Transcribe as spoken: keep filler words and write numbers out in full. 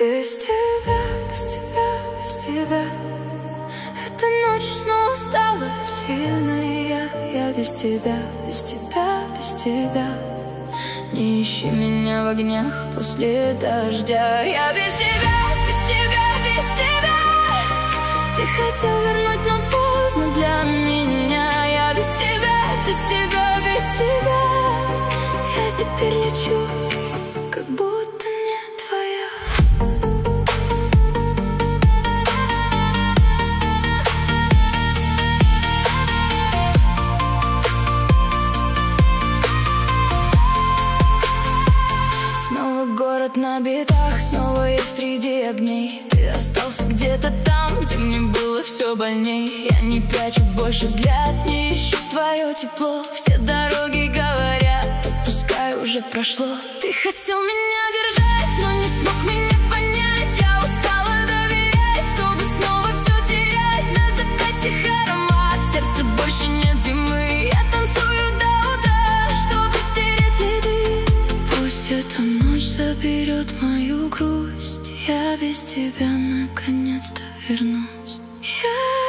без тебя, без тебя, без тебя. Эта ночь снова стала сильная. Я без тебя, без тебя, без тебя. Не ищи меня в огнях после дождя. Я без тебя, без тебя, без тебя. Ты хотел вернуть, но поздно для меня. Я без тебя, без тебя, без тебя. Я теперь лечу, как будто не твоя. Снова город на битах, снова я среди огней. Ты остался где-то там, где мне было все больней. Я не прячу больше взгляд, не ищу твое тепло. Все дороги говорят, пускай уже прошло. Ты хотел меня держать, но не смог меня понять. Я устала доверять, чтобы снова все терять. На запястьях аромат, сердце больше нет зимы. Я танцую до утра, чтобы стереть следы. Пусть эта ночь заберет мою грусть. Я без тебя наконец-то вернусь. Я